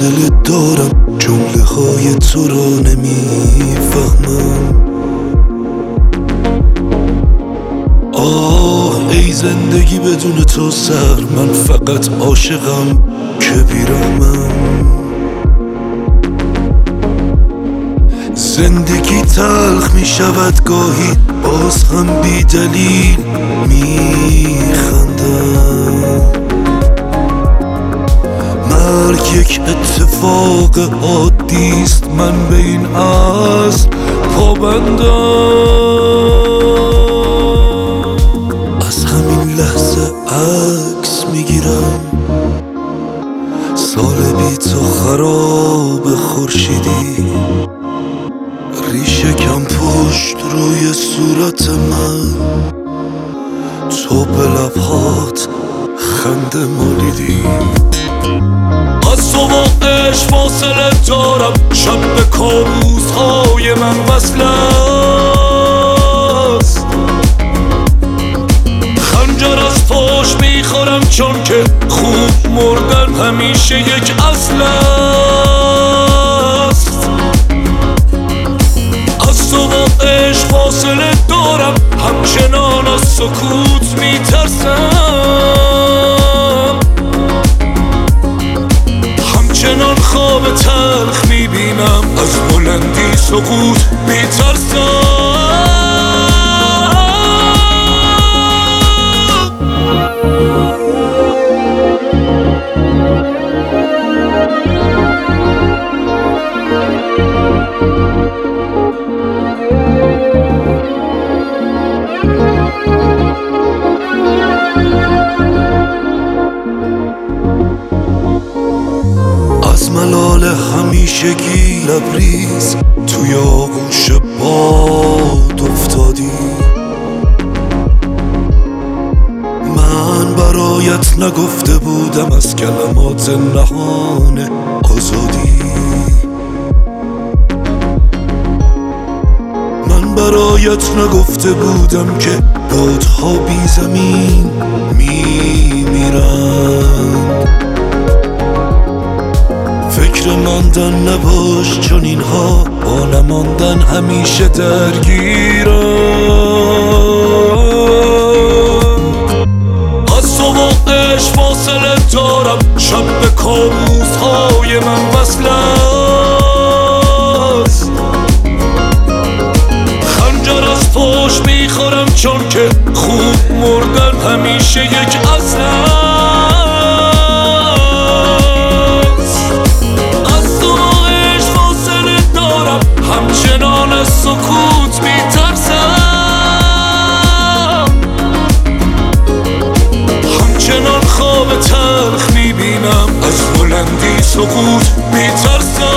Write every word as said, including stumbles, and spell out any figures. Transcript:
فاصله دارم، جمله های تو را نمیفهمم. آه ای زندگی بدون تو سر، من فقط عاشقم که بیرحمم. زندگی تلخ می شود گاهی، باز هم بی دلیل می خندم. مرگ یک اتفاق عادیست، من به این اصل پابندم. از همین لحظه عکس میگیرم، سال بی تو خراب خورشیدی، ریشه کم پشت روی صورت من، تو به لبهات خنده مالیدی. از تو با عشق فاصله دارم، شب به کابوس های من وصل است. خنجر از پاش میخورم چون که خوب مردن همیشه یک اصل است. از تو با عشق فاصله دارم، همچنان از سکوت میترسم. همچنان خواب تلخ میبینم، از بلندی سقوط میترسم. از ملال همیشگی لبریز توی آغوش باد افتادی. من برایت نگفته بودم از کلمات نهان آزادی. من برایت نگفته بودم که بادها بی زمین میمیرند. فکر ماندن نباش چون اینها با نماندن همیشه درگیرم. از تو با عشق فاصله دارم، شب به کابوس های من وصل است. خنجر از پاش میخورم چون که خوب مردن همیشه یک اصل است. همچنان از سکوت میترسم. همچنان خواب تلخ میبینم، از بلندی سقوط میترسم.